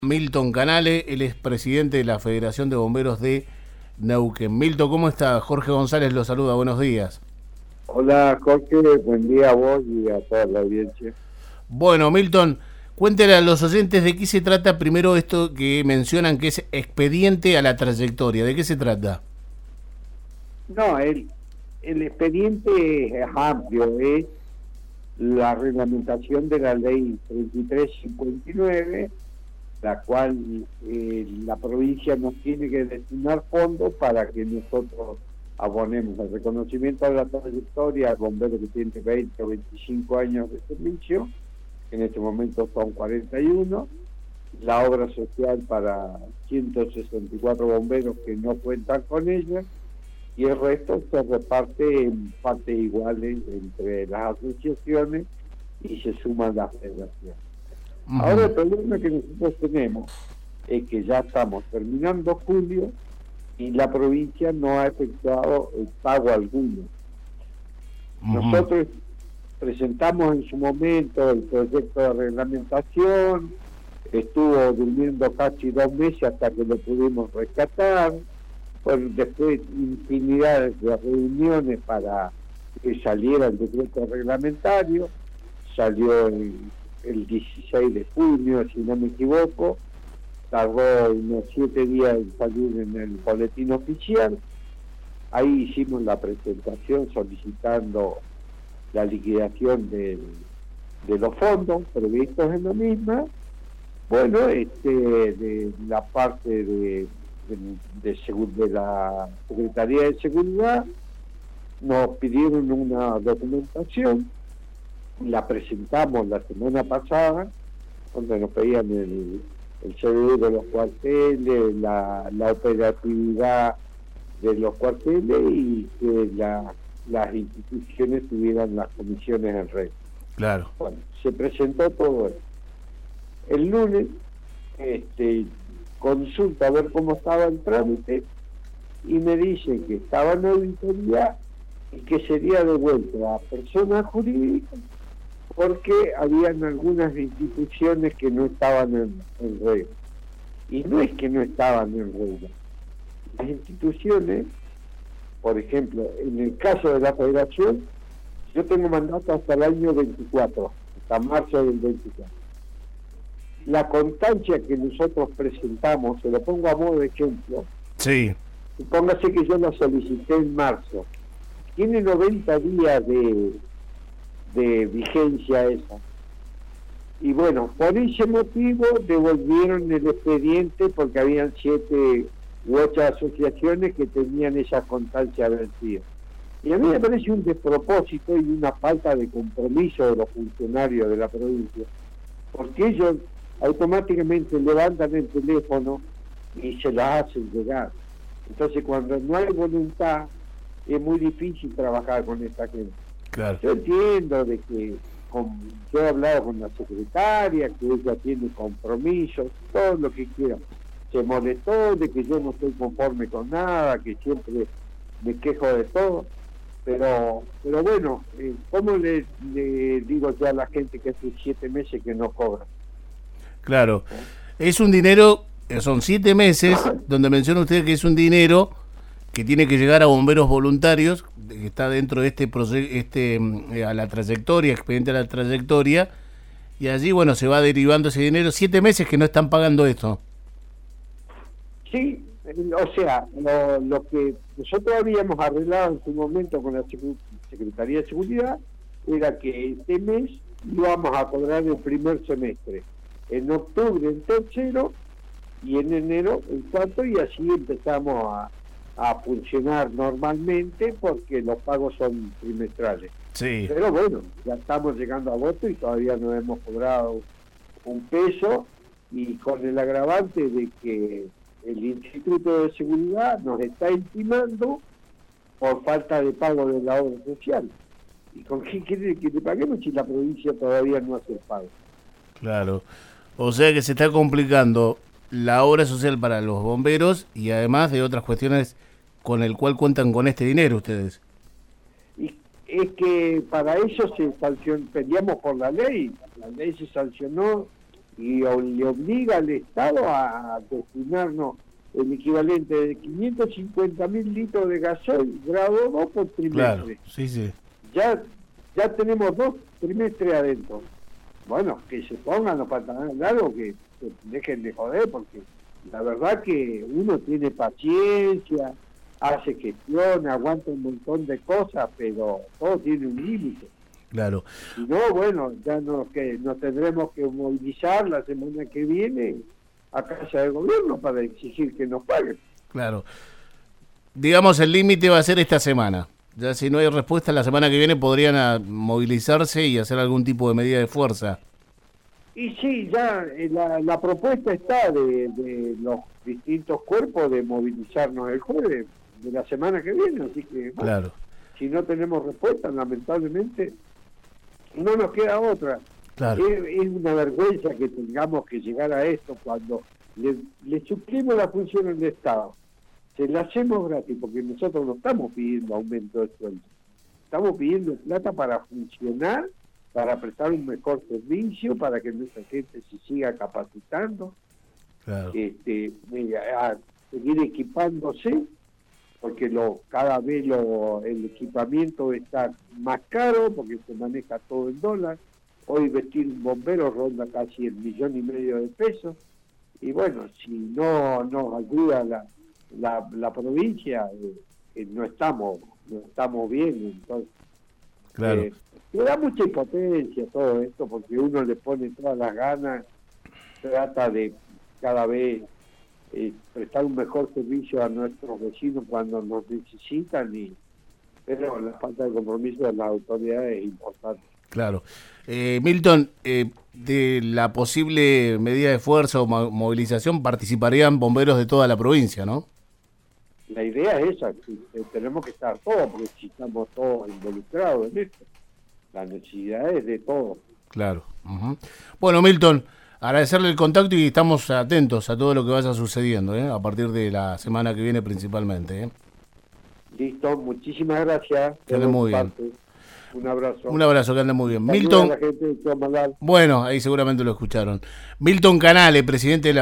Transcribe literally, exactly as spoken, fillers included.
Milton Canale, él es presidente de la Federación de Bomberos de Neuquén. Milton, ¿cómo está? Jorge González lo saluda, buenos días. Hola Jorge, buen día a vos y a toda la audiencia. Bueno, Milton, cuéntele a los oyentes de qué se trata primero esto que mencionan que es expediente a la trayectoria. ¿De qué se trata? No, el, el expediente es amplio, es la reglamentación de la ley treinta y tres cincuenta y nueve, la cual eh, la provincia nos tiene que destinar fondos para que nosotros abonemos el reconocimiento de la trayectoria al bombero que tiene veinte o veinticinco años de servicio, en este momento son cuarenta y uno, la obra social para ciento sesenta y cuatro bomberos que no cuentan con ella, y el resto se reparte en partes iguales entre las asociaciones y se suman las federaciones. Uh-huh. Ahora el problema que nosotros tenemos es que ya estamos terminando julio y la provincia no ha efectuado el pago alguno. Uh-huh. Nosotros presentamos en su momento el proyecto de reglamentación, estuvo durmiendo casi dos meses hasta que lo pudimos rescatar. Bueno, después infinidad de reuniones para que saliera el decreto reglamentario, salió el, el dieciséis de junio, si no me equivoco, tardó unos siete días en salir en el boletín oficial. Ahí hicimos la presentación solicitando la liquidación de, de los fondos previstos en la misma. Bueno, este de la parte de De, de, de la Secretaría de Seguridad nos pidieron una documentación, la presentamos la semana pasada, donde nos pedían el, el C D de los cuarteles, la, la operatividad de los cuarteles y que la, las instituciones tuvieran las comisiones en red. Claro. Bueno, se presentó todo eso. El lunes, este consulta a ver cómo estaba el trámite y me dice que estaba en auditoría y que sería devuelto a personas jurídicas porque habían algunas instituciones que no estaban en, en regla. Y no es que no estaban en regla. Las instituciones, por ejemplo, en el caso de la Federación, yo tengo mandato hasta el año veinticuatro, hasta marzo del veinticuatro. La constancia que nosotros presentamos, se lo pongo a modo de ejemplo, sí. Supóngase que yo la solicité en marzo, tiene noventa días de, de vigencia esa. Y bueno, por ese motivo devolvieron el expediente porque habían siete u ocho asociaciones que tenían esa constancia vencida. Y a mí me parece un despropósito y una falta de compromiso de los funcionarios de la provincia, porque ellos automáticamente levantan el teléfono y se las hacen llegar. Entonces, cuando no hay voluntad, es muy difícil trabajar con esta gente. Claro. Yo entiendo de que con, yo he hablado con la secretaria, que ella tiene compromisos, todo lo que quiera. Se molestó de que yo no estoy conforme con nada, que siempre me quejo de todo. Pero pero bueno, eh, ¿cómo le, le digo ya a la gente que hace siete meses que no cobra? Claro, es un dinero, son siete meses, donde menciona usted que es un dinero que tiene que llegar a bomberos voluntarios, que está dentro de este proyecto, este, a la trayectoria, expediente a la trayectoria, y allí, bueno, se va derivando ese dinero, siete meses que no están pagando esto. Sí, o sea, lo, lo que nosotros habíamos arreglado en su momento con la Secretaría de Seguridad era que este mes íbamos a cobrar el primer semestre. En octubre el tercero y en enero el cuarto, y así empezamos a, a funcionar normalmente porque los pagos son trimestrales. Sí. Pero bueno, ya estamos llegando a agosto y todavía no hemos cobrado un peso, y con el agravante de que el Instituto de Seguridad nos está intimando por falta de pago de la obra social. ¿Y con qué quiere que le paguemos si la provincia todavía no hace el pago? Claro. O sea que se está complicando la obra social para los bomberos y además de otras cuestiones con el cual cuentan con este dinero ustedes. Y es que para eso se sancionó, peleamos por la ley, la ley se sancionó y o, le obliga al Estado a, a destinarnos el equivalente de quinientos cincuenta mil litros de gasoil grado dos por trimestre. Claro, sí, sí. Ya, ya tenemos dos trimestres adentro. Bueno, que se pongan los pantalones largos, que, que dejen de joder, porque la verdad que uno tiene paciencia, hace gestión, aguanta un montón de cosas, pero todo tiene un límite. Claro. Si no, bueno, ya nos, que, nos tendremos que movilizar la semana que viene a casa del gobierno para exigir que nos paguen. Claro. Digamos, el límite va a ser esta semana. Ya si no hay respuesta, la semana que viene podrían a movilizarse y hacer algún tipo de medida de fuerza. Y sí, ya eh, la, la propuesta está de, de los distintos cuerpos de movilizarnos el jueves de la semana que viene, así que bueno, claro. Si no tenemos respuesta, lamentablemente no nos queda otra. Claro. Es, es una vergüenza que tengamos que llegar a esto cuando le, le suplimos la función al Estado. Se la hacemos gratis, porque nosotros no estamos pidiendo aumento de sueldo. Estamos pidiendo plata para funcionar, para prestar un mejor servicio, para que nuestra gente se siga capacitando, claro. este, a seguir equipándose, porque lo cada vez lo, el equipamiento está más caro, porque se maneja todo en dólar. Hoy vestir un bombero ronda casi el millón y medio de pesos. Y bueno, si no nos ayuda la, la, la provincia, eh, eh, no estamos no estamos bien. Entonces, claro. Eh, le da mucha impotencia todo esto, porque uno le pone todas las ganas, trata de cada vez eh, prestar un mejor servicio a nuestros vecinos cuando nos necesitan, y pero la falta de compromiso de las autoridades es importante. Claro. Eh, Milton, eh, de la posible medida de fuerza o mo- movilización participarían bomberos de toda la provincia, ¿no? La idea es esa, que, eh, tenemos que estar todos, porque si estamos todos involucrados en esto, la necesidad es de todos. Claro. Uh-huh. Bueno, Milton, agradecerle el contacto y estamos atentos a todo lo que vaya sucediendo, ¿eh? A partir de la semana que viene principalmente, ¿eh? Listo, muchísimas gracias. Que ande muy bien. Un abrazo. Un abrazo, que ande muy bien. Saludos Milton. a la gente de Tomalar. Bueno, ahí seguramente lo escucharon. Milton Canale, presidente de la